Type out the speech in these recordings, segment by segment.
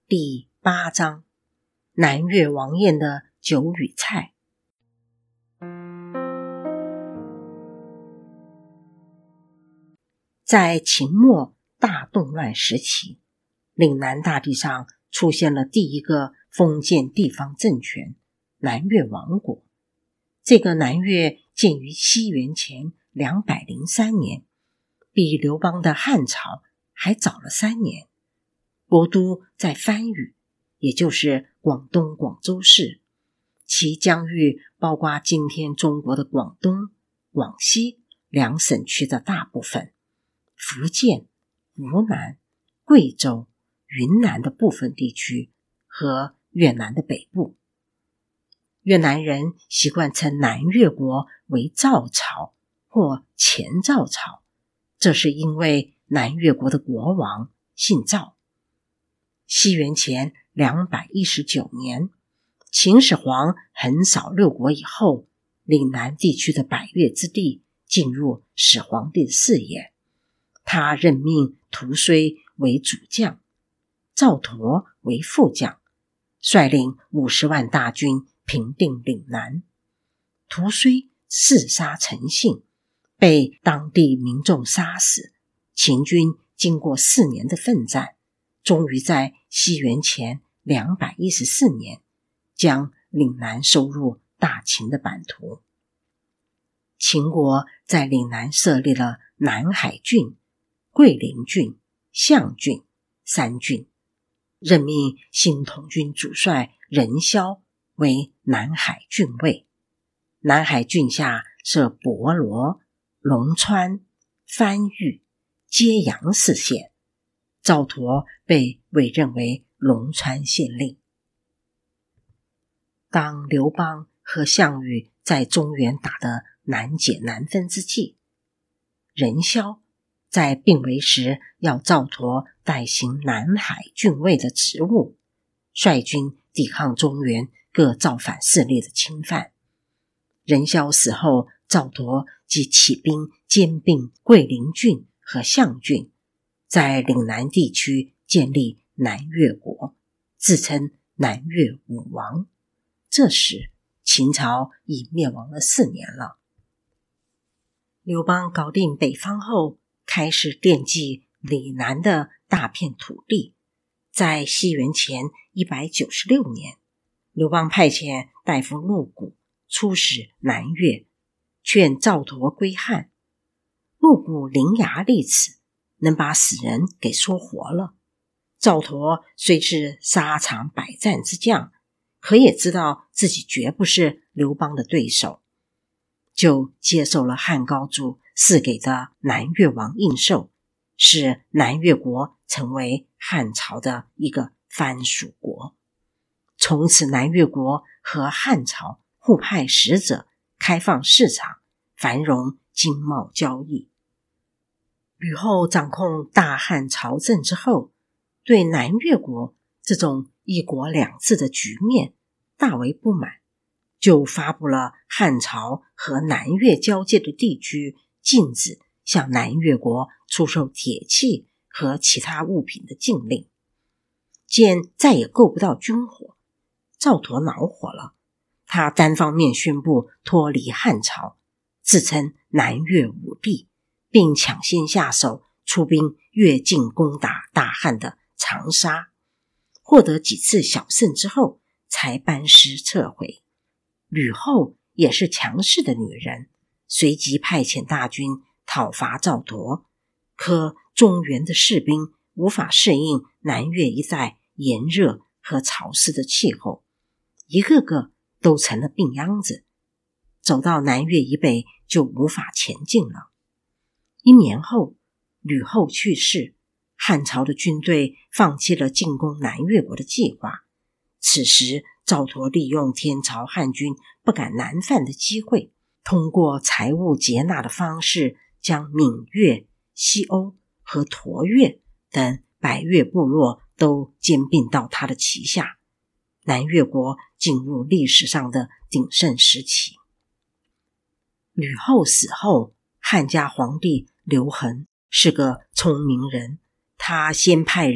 第8章南越王彦的酒与菜。在秦末大动乱时期，岭南大地上出现了第一个封建地方政权南越王国。这个南越建于西元前203年，比刘邦的汉朝还早了3年。国都在番禺，也就是广东广州市，其疆域包括今天中国的广东、广西2省区的大部分，福建、湖南、贵州、云南的部分地区和越南的北部。越南人习惯称南越国为赵朝或前赵朝，这是因为南越国的国王姓赵。西元前219年，秦始皇横扫六国以后，岭南地区的百越之地进入始皇帝的视野。他任命屠睢为主将，赵佗为副将，率领50万大军平定岭南。屠睢嗜杀成性，被当地民众杀死。秦军经过4年的奋战，终于在西元前214年将岭南收入大秦的版图。秦国在岭南设立了南海郡、桂林郡、象郡3郡，任命新统军主帅任嚣为南海郡尉。南海郡下设博罗、龙川、番禺、揭阳4县，赵佗被委任为龙川县令。当刘邦和项羽在中原打得难解难分之际，任嚣在病危时要赵佗代行南海郡尉的职务，率军抵抗中原各造反势力的侵犯。任嚣死后，赵佗即起兵兼并桂林郡和象郡，在岭南地区建立南越国，自称南越武王。这时秦朝已灭亡了4年了。刘邦搞定北方后，开始惦记岭南的大片土地。在西元前196年，刘邦派遣大夫陆贾出使南越，劝赵佗归汉。陆贾伶牙俐齿，能把死人给说活了。赵佗虽是沙场百战之将，可也知道自己绝不是刘邦的对手，就接受了汉高祖赐给的南越王印绶，使南越国成为汉朝的一个藩属国。从此南越国和汉朝互派使者，开放市场，繁荣经贸交易。吕后掌控大汉朝政之后，对南越国这种一国两制的局面大为不满，就发布了汉朝和南越交界的地区禁止向南越国出售铁器和其他物品的禁令。见再也够不到军火，赵佗恼火了，他单方面宣布脱离汉朝，自称南越武帝，并抢先下手出兵越境攻打大汉的长沙，获得几次小胜之后才班师撤回。吕后也是强势的女人，随即派遣大军讨伐赵佗，可中原的士兵无法适应南越一带炎热和潮湿的气候，一个个都成了病秧子，走到南越以北就无法前进了。1年后，吕后去世，汉朝的军队放弃了进攻南越国的计划。此时赵佗利用天朝汉军不敢南犯的机会，通过财物劫纳的方式，将闽越、西欧和佗越等百越部落都兼并到他的旗下。南越国进入历史上的鼎盛时期。吕后死后，汉家皇帝刘恒是个聪明人，他先派人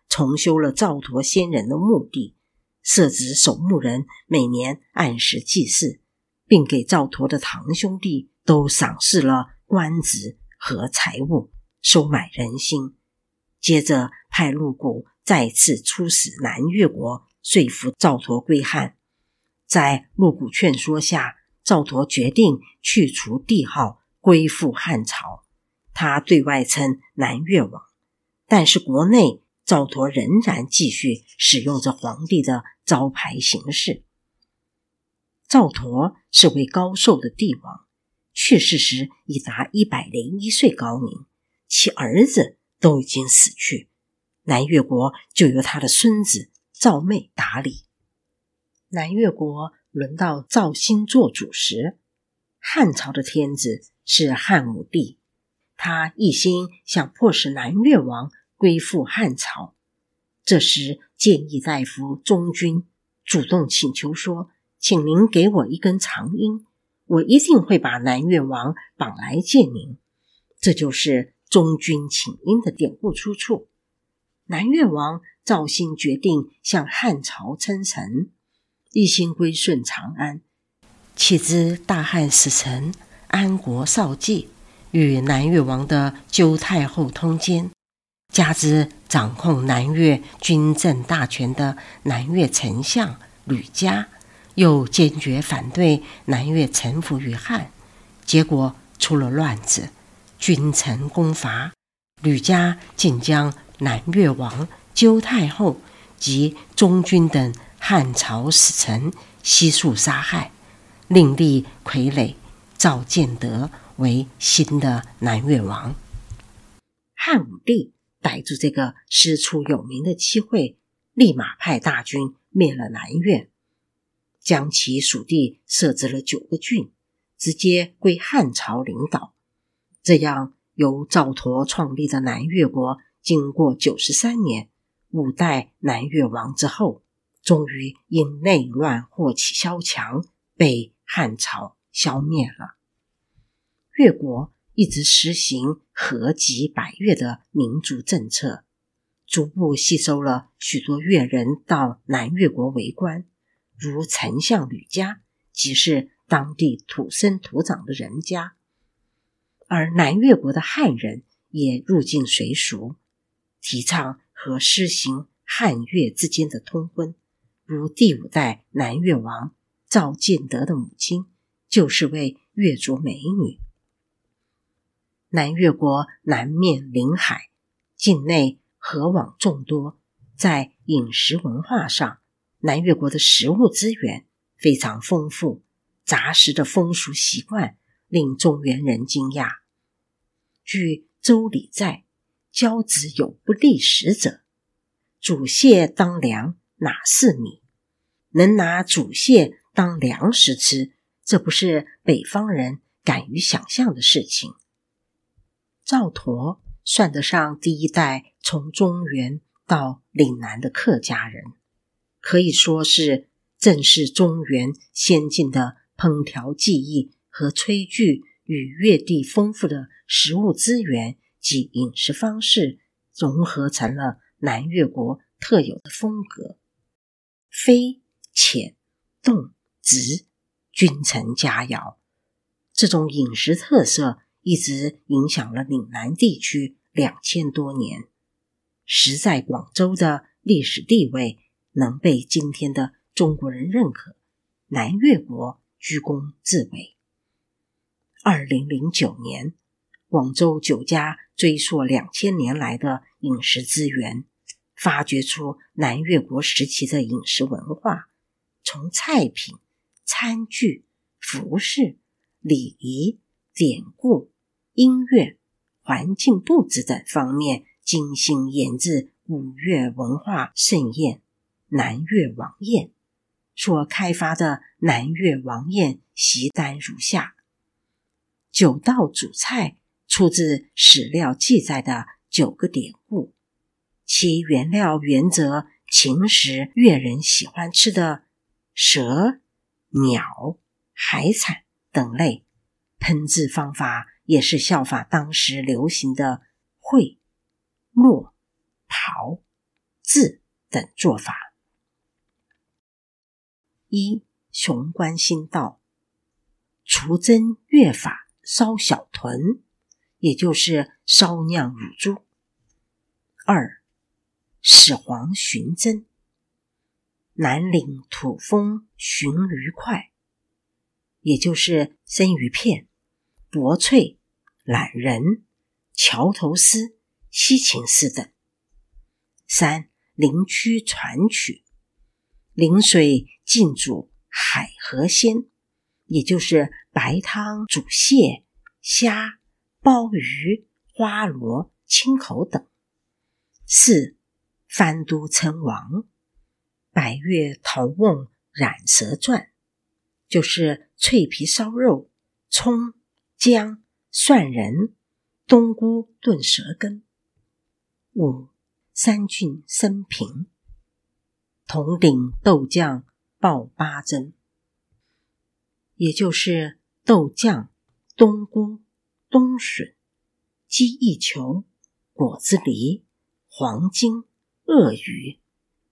重修了赵佗先人的墓地，设置守墓人每年按时祭祀，并给赵佗的堂兄弟都赏赐了官职和财物，收买人心。接着派陆贾再次出使南越国，说服赵佗归汉。在陆贾劝说下，赵佗决定去除帝号，归附汉朝。他对外称南越王，但是国内赵佗仍然继续使用着皇帝的招牌形式。赵佗是位高寿的帝王，去世时已达101岁高龄，其儿子都已经死去，南越国就由他的孙子赵昧打理。南越国轮到赵兴做主时，汉朝的天子是汉武帝，他一心想迫使南越王归附汉朝。这时谏议大夫中军主动请求说，请您给我一根长缨，我一定会把南越王绑来见您。这就是中军请缨的典故出处。南越王赵兴决定向汉朝称臣，一心归顺长安，岂知大汉使臣安国少稷与南越王的鸠太后通奸，加之掌控南越军政大权的南越丞相吕嘉又坚决反对南越臣服于汉，结果出了乱子，君臣攻伐，吕嘉竟将南越王、鸠太后及中军等汉朝使臣悉数杀害，另立傀儡赵建德为新的南越王。汉武帝逮住这个师出有名的机会，立马派大军灭了南越，将其属地设置了9个郡，直接归汉朝领导。这样由赵佗创立的南越国，经过93年5代南越王之后，终于因内乱祸起萧墙，被汉朝消灭了。越国一直实行和及百越的民族政策，逐步吸收了许多越人到南越国为官，如丞相吕嘉即是当地土生土长的人家。而南越国的汉人也入境随俗，提倡和施行汉越之间的通婚，如第5代南越王赵建德的母亲就是位越族美女。南越国南面临海，境内河网众多，在饮食文化上，南越国的食物资源非常丰富，杂食的风俗习惯令中原人惊讶。据周礼在，交子有不利食者，煮蟹当粮，哪是米？能拿煮蟹当粮食吃，这不是北方人敢于想象的事情。赵佗算得上第1代从中原到岭南的客家人，可以说是正是中原先进的烹调技艺和炊具与越地丰富的食物资源及饮食方式融合成了南越国特有的风格。飞、潜、动、直，君臣佳肴，这种饮食特色一直影响了岭南地区2000多年，实在广州的历史地位能被今天的中国人认可，南越国居功至伟。2009年，广州酒家追溯2000年来的饮食资源，发掘出南越国时期的饮食文化，从菜品、餐具、服饰、礼仪、典故、音乐、环境布置等方面精心研制古越文化盛宴南越王宴。所开发的南越王宴席单如下：9道主菜出自史料记载的9个典故，其原料原则秦时越人喜欢吃的蛇、鸟、海产等类，烹制方法也是效法当时流行的烩、烙、刨、 字等做法。一、雄关新道，除蒸越法烧小豚，也就是烧酿乳猪。二、始皇寻真，南岭土风寻鱼块，也就是生鱼片、薄脆、懒人、桥头丝、西芹丝等。三、灵曲传曲，灵水浸煮海河鲜，也就是白汤煮蟹、虾、鲍鱼、花螺、青口等。四、番都称王，百越陶瓮染蛇传，就是脆皮烧肉、葱、姜、蒜仁、冬菇炖蛇羹。五、三郡生平，铜鼎豆酱爆八珍，也就是豆酱、冬菇、冬笋、鸡翼球、果子狸、黄金、鳄鱼。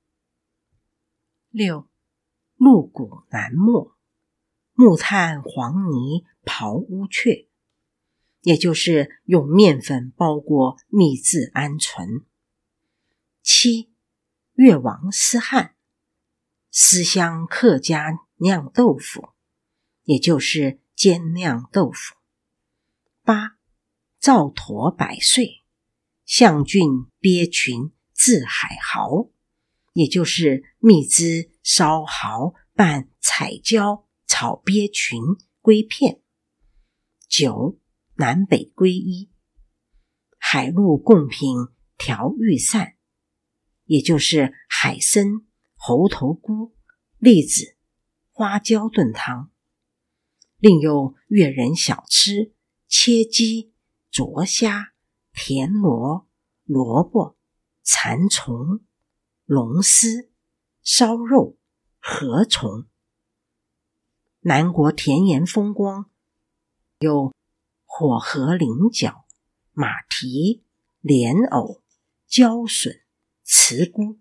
六、鹿骨南没，木炭黄泥刨乌雀，也就是用面粉包裹秘制鹌鹑。七、越王思汉，思乡客家酿豆腐，也就是煎酿豆腐。八、赵佗百岁，象郡鳖群制海蚝，也就是蜜汁烧蚝拌彩椒炒鳖群龟片。九、南北归一，海陆贡品调御膳，也就是海参、猴头菇、栗子、花椒炖汤。另有粤人小吃切鸡、灼虾、田螺、萝卜、蚕虫、龙丝、烧肉、河虫。南国田园风光有火河菱角、马蹄、莲藕、椒笋、茨菇。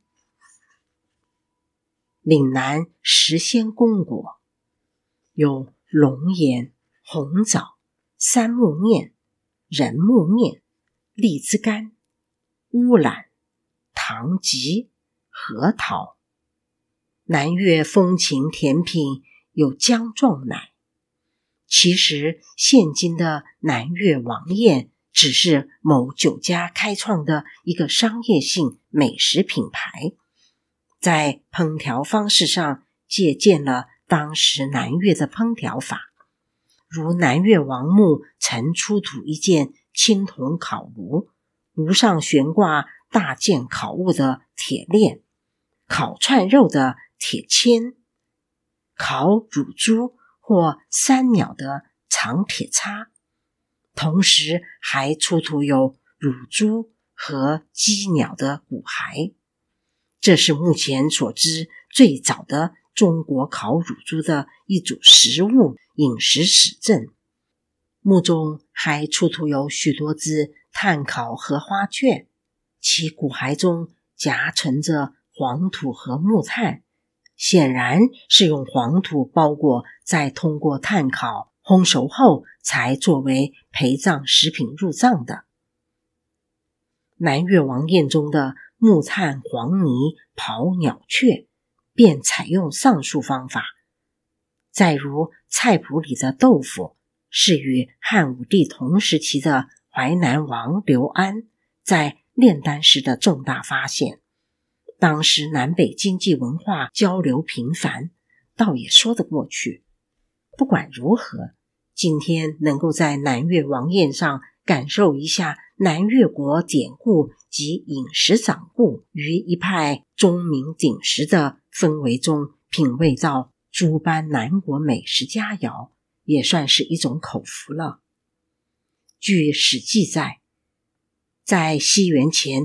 岭南时鲜供果有龙眼、红枣、三木面、人木面、荔枝干、乌兰、糖桔、核桃。南粤风情甜品有姜撞奶。其实现今的南粤王宴只是某酒家开创的一个商业性美食品牌，在烹调方式上借鉴了当时南越的烹调法，如南越王墓曾出土一件青铜烤炉，炉上悬挂大件烤物的铁链，烤串肉的铁签，烤乳猪或山鸟的长铁叉，同时还出土有乳猪和鸡鸟的骨骸。这是目前所知最早的中国烤乳猪的一组食物饮食史证。墓中还出土有许多只炭烤荷花雀，其骨骸中夹存着黄土和木炭，显然是用黄土包裹，再通过炭烤烘熟后才作为陪葬食品入葬的。南越王宴中的木炭黄泥刨鸟雀便采用上述方法。再如菜谱里的豆腐，是与汉武帝同时期的淮南王刘安在炼丹时的重大发现。当时南北经济文化交流频繁，倒也说得过去。不管如何，今天能够在南越王宴上感受一下南越国典故及饮食掌故于一派钟鸣鼎食的氛围中，品味到诸般南国美食佳肴，也算是一种口福了。据史记载，在西元前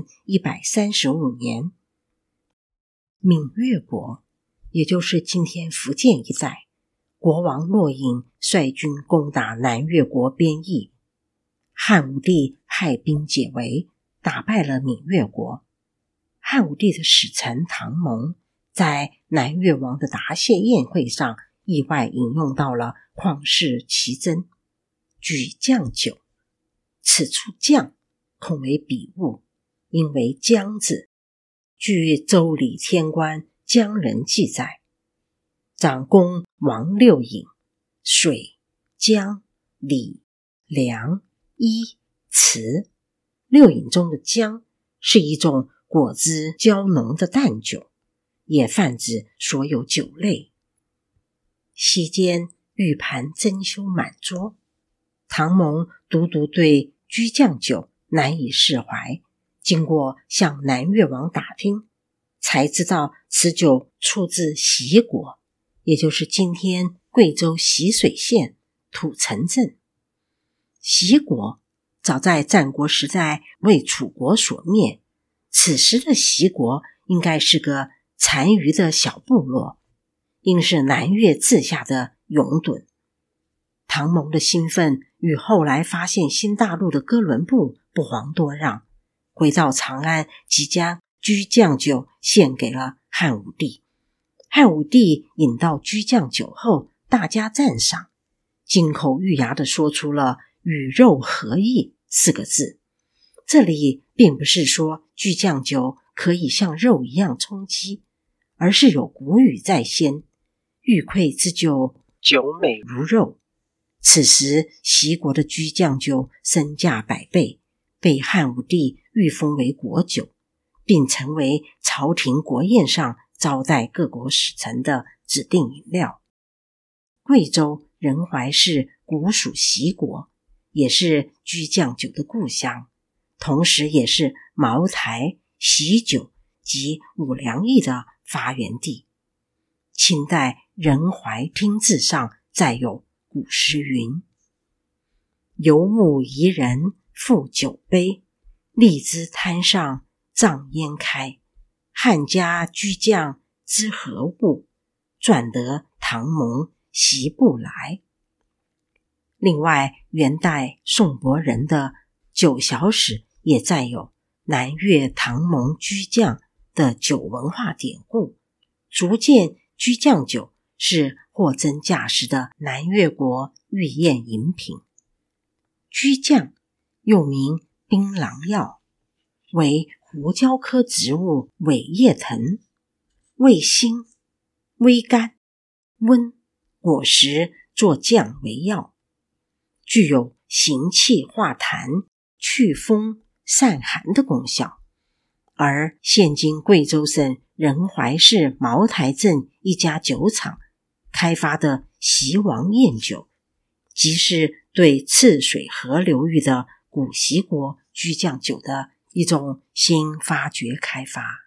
135年，闽越国，也就是今天福建一带，国王骆隐率军攻打南越国边邑，汉武帝派兵解围，打败了闽越国。 汉武帝的使臣唐蒙在南越王的答谢宴会上意外引用到了旷世奇珍举酱酒，此处酱恐为笔误，因为姜字。据周礼天官姜人记载，长公王六饮，水、姜、李、梁、衣、瓷。六饮中的姜是一种果汁较浓的淡酒，也泛指所有酒类。席间玉盘珍馐满桌，唐蒙独对居酱酒难以释怀，经过向南越王打听，才知道此酒出自习国，也就是今天贵州习水县土城镇。习国早在战国时代为楚国所灭，此时的习国应该是个残余的小部落，应是南越治下的勇趸。唐蒙的兴奋与后来发现新大陆的哥伦布不遑多让，回到长安即将居酱酒献给了汉武帝。汉武帝饮到居酱酒后大加赞赏，金口玉牙地说出了与肉合意4个字。这里并不是说居酱酒可以像肉一样充饥，而是有古语在先，玉馈之酒，酒美如肉。此时习国的居酱酒身价100倍，被汉武帝御封为国酒，并成为朝廷国宴上招待各国使臣的指定饮料。贵州仁怀市古属习国，也是居酱酒的故乡，同时也是茅台、喜酒及五粮液的发源地。清代仁怀听字上载有古诗云：游牧宜人赋酒杯，荔枝滩上瘴烟开。汉家居酱知何物，赚得唐蒙习不来。另外，元代宋伯仁的酒小史也载有南越唐蒙居酱的酒文化典故，足见居酱酒是货真价实的南越国御宴饮品。居酱又名槟榔药，为胡椒科植物尾叶藤，味辛、微甘、温，果实做酱为药，具有行气化痰、祛风散寒的功效。而现今贵州省仁怀市茅台镇一家酒厂开发的习王宴酒，即是对赤水河流域的古习国居酱酒的一种新发掘开发。